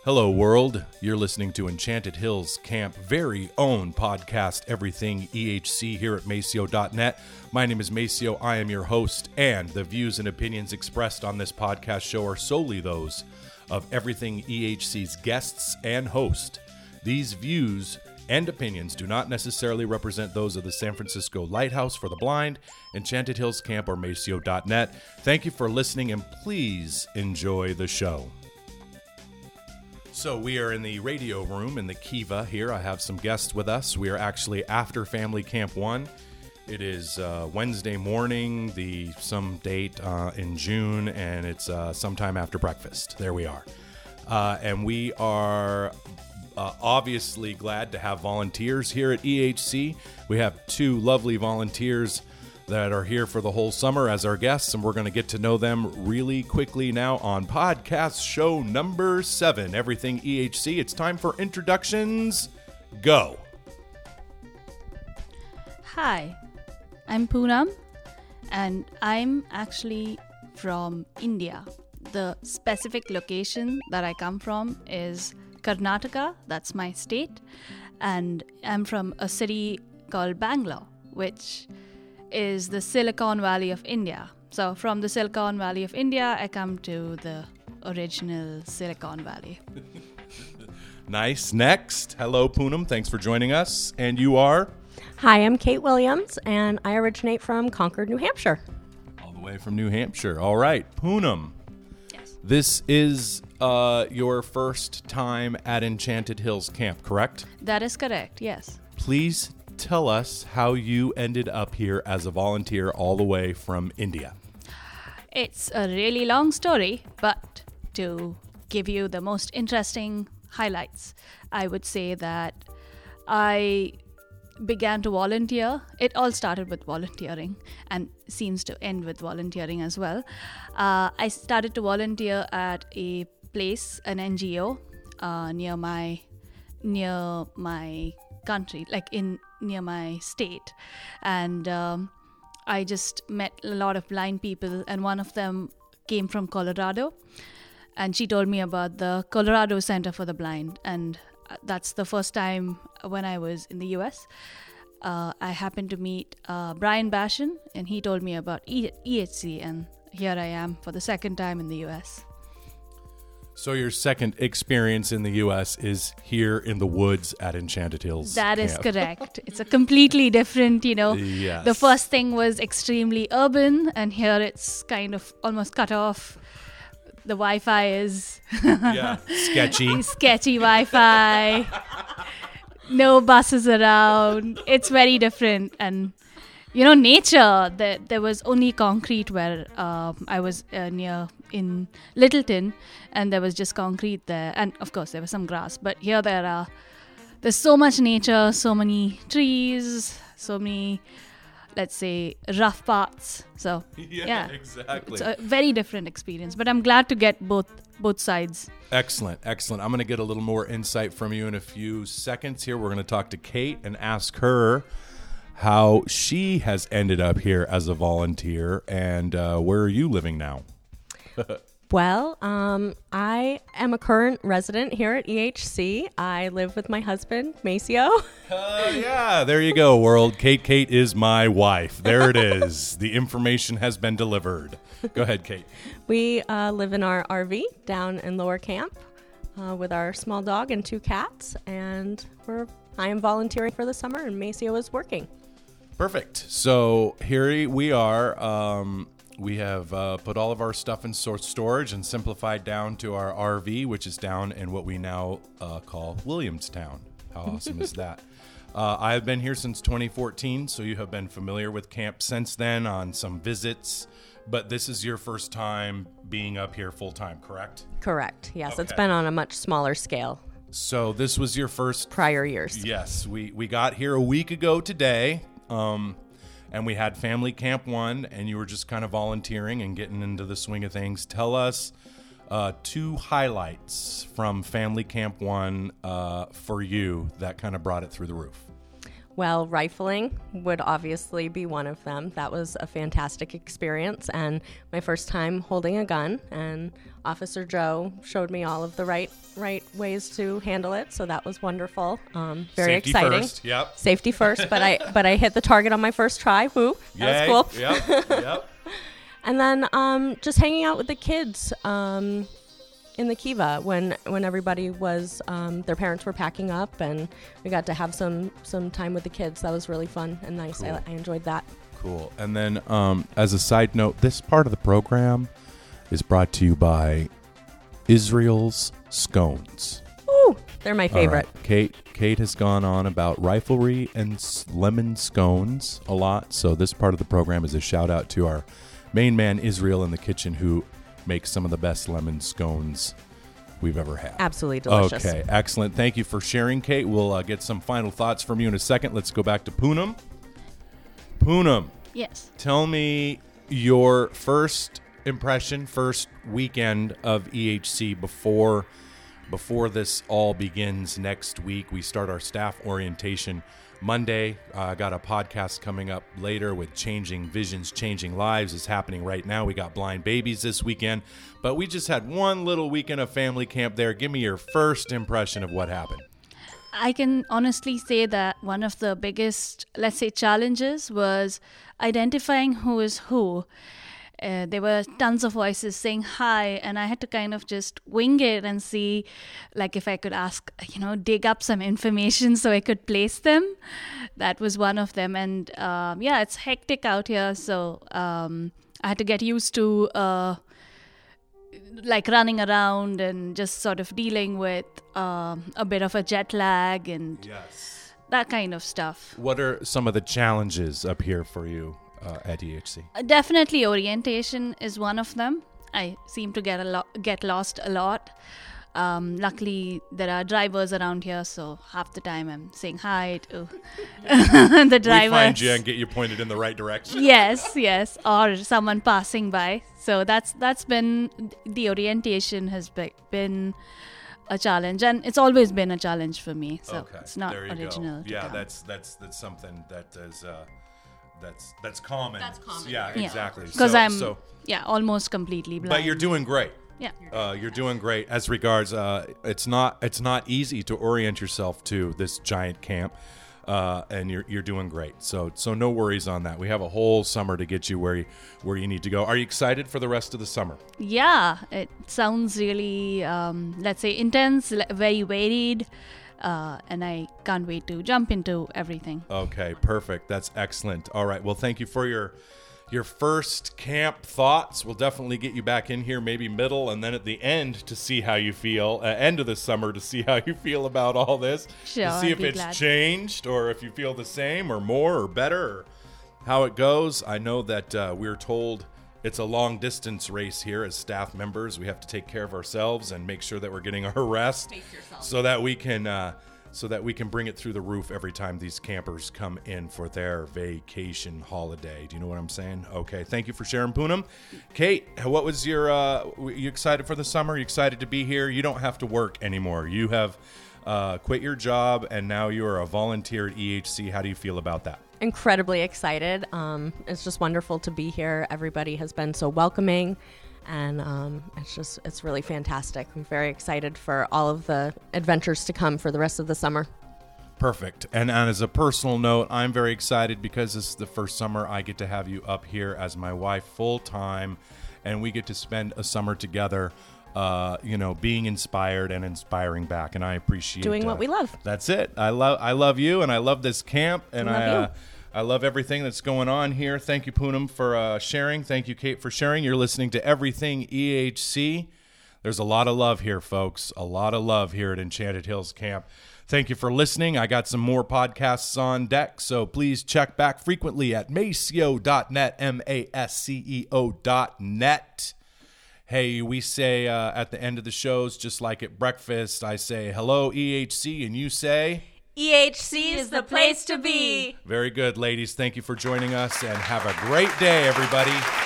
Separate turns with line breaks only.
Hello, world. You're listening to Enchanted Hills Camp very own podcast, Everything EHC, here at Maceo.net. My name is Maceo. I am your host, and the views and opinions expressed on this podcast show are solely those of Everything EHC's guests and host. These views and opinions do not necessarily represent those of the San Francisco Lighthouse for the Blind, Enchanted Hills Camp, or Maceo.net. Thank you for listening, and please enjoy the show. So we are in the radio room in the Kiva here. I have some guests with us. We are actually after Family Camp 1. It is Wednesday morning, some date in June, and it's sometime after breakfast. There we are. And we are obviously glad to have volunteers here at EHC. We have two lovely volunteers that are here for the whole summer as our guests, and we're going to get to know them really quickly now on podcast show number 7, Everything EHC. It's time for introductions. Go.
Hi, I'm Poonam, and I'm actually from India. The specific location that I come from is Karnataka, that's my state, and I'm from a city called Bangalore, which is the Silicon Valley of India. So from the Silicon Valley of India, I come to the original Silicon Valley.
Nice. Next. Hello, Poonam. Thanks for joining us. And you are?
Hi, I'm Kate Williams, and I originate from Concord, New Hampshire.
All the way from New Hampshire. All right. Poonam.
Yes.
This is your first time at Enchanted Hills Camp, correct?
That is correct, yes.
Please tell us how you ended up here as a volunteer all the way from India.
It's a really long story, but to give you the most interesting highlights, I would say that I began to volunteer. It all started with volunteering and seems to end with volunteering as well. I started to volunteer at a place, an NGO, near my country, like near my state, and I just met a lot of blind people, and one of them came from Colorado, and she told me about the Colorado Center for the Blind, and that's the first time when I was in the US. I happened to meet Brian Bashan, and he told me about EHC, and here I am for the second time in the US.
So your second experience in the U.S. is here in the woods at Enchanted Hills
That
Camp.
is correct. It's a completely different,
Yes.
The first thing was extremely urban, and here it's kind of almost cut off. The Wi-Fi is
Sketchy.
sketchy Wi-Fi. No buses around. It's very different. And, nature, there was only concrete where I was near in Littleton, and there was just concrete there, and of course there was some grass, but here there's so much nature, so many trees, so many, let's say, rough parts. So yeah,
Exactly.
it's a very different experience, but I'm glad to get both sides.
Excellent. I'm going to get a little more insight from you in a few seconds here. We're going to talk to Kate and ask her how she has ended up here as a volunteer, and where are you living now?
Well, I am a current resident here at EHC. I live with my husband, Maceo.
Yeah, there you go, world. Kate is my wife. There it is. The information has been delivered. Go ahead, Kate.
We live in our RV down in Lower Camp with our small dog and 2 cats, and I am volunteering for the summer, and Maceo is working.
Perfect. So here we are. We have put all of our stuff in storage and simplified down to our RV, which is down in what we now call Williamstown. How awesome is that? I have been here since 2014, so you have been familiar with camp since then on some visits, but this is your first time being up here full time, correct?
Correct. Yes,
Okay.
It's been on a much smaller scale.
So this was your first
Prior years.
Yes, we got here a week ago today, and we had Family Camp 1, and you were just kind of volunteering and getting into the swing of things. Tell us 2 highlights from Family Camp 1 for you that kind of brought it through the roof.
Well, rifling would obviously be one of them. That was a fantastic experience and my first time holding a gun. And Officer Joe showed me all of the right ways to handle it. So that was wonderful. Very
Safety
exciting.
First. Yep.
Safety first, but I hit the target on my first try. Woo! That was cool.
Yep.
And then just hanging out with the kids in the Kiva when everybody was their parents were packing up, and we got to have some time with the kids. That was really fun and nice.
Cool.
I enjoyed that.
Cool. And then as a side note, this part of the program is brought to you by Israel's Scones.
Ooh, they're my favorite.
All right. Kate has gone on about riflery and lemon scones a lot. So this part of the program is a shout out to our main man Israel in the kitchen, who makes some of the best lemon scones we've ever had.
Absolutely delicious.
Okay, excellent. Thank you for sharing, Kate. We'll get some final thoughts from you in a second. Let's go back to Poonam. Poonam,
Yes.
tell me your first impression, first weekend of EHC before this all begins next week. We start our staff orientation Monday. Got a podcast coming up later with Changing Visions, Changing Lives is happening right now. We got Blind Babies this weekend, but we just had one little weekend of family camp there. Give me your first impression of what happened.
I can honestly say that one of the biggest, let's say, challenges was identifying who is who. There were tons of voices saying hi, and I had to kind of just wing it and see, like, if I could dig up some information so I could place them. That was one of them. And it's hectic out here, so I had to get used to running around and just sort of dealing with a bit of a jet lag and that kind of stuff.
What are some of the challenges up here for you at EHC?
Definitely orientation is one of them. I seem to get lost a lot. Luckily, there are drivers around here, so half the time I'm saying hi to the drivers.
We find you and get you pointed in the right direction.
Yes, or someone passing by. So that's been, the orientation has been a challenge, and it's always been a challenge for me. So it's not original.
Yeah, that's something that is that's common.
That's common.
Yeah, exactly.
Because I'm almost completely blind.
But you're doing great.
Yeah.
You're doing great. As regards, it's not easy to orient yourself to this giant camp, and you're doing great. So no worries on that. We have a whole summer to get you where you need to go. Are you excited for the rest of the summer?
Yeah, it sounds really, let's say, intense, very varied, and I can't wait to jump into everything.
Okay, perfect. That's excellent. All right. Well, thank you for your first camp thoughts. We'll definitely get you back in here, maybe middle, and then at the end to see how you feel, end of the summer to see how you feel about all this.
Sure,
to see if it's changed or if you feel the same or more or better or how it goes. I know that we're told it's a long distance race here as staff members. We have to take care of ourselves and make sure that we're getting our rest so that we can bring it through the roof every time these campers come in for their vacation holiday. Do you know what I'm saying? Okay. Thank you for sharing, Poonam. Kate, what was you excited for the summer? You excited to be here? You don't have to work anymore. You have quit your job and now you are a volunteer at EHC. How do you feel about that?
Incredibly excited. It's just wonderful to be here. Everybody has been so welcoming. And it's really fantastic. I'm very excited for all of the adventures to come for the rest of the summer.
Perfect. And as a personal note, I'm very excited because this is the first summer I get to have you up here as my wife full time, and we get to spend a summer together, being inspired and inspiring back. And I appreciate
doing what we love.
That's it. I love you, and I love this camp, and I love everything that's going on here. Thank you, Poonam, for sharing. Thank you, Kate, for sharing. You're listening to Everything EHC. There's a lot of love here, folks. A lot of love here at Enchanted Hills Camp. Thank you for listening. I got some more podcasts on deck, so please check back frequently at maseo.net, masceo.net. Hey, we say at the end of the shows, just like at breakfast, I say, hello, EHC, and you say...
EHC is the place to be.
Very good, ladies. Thank you for joining us, and have a great day, everybody.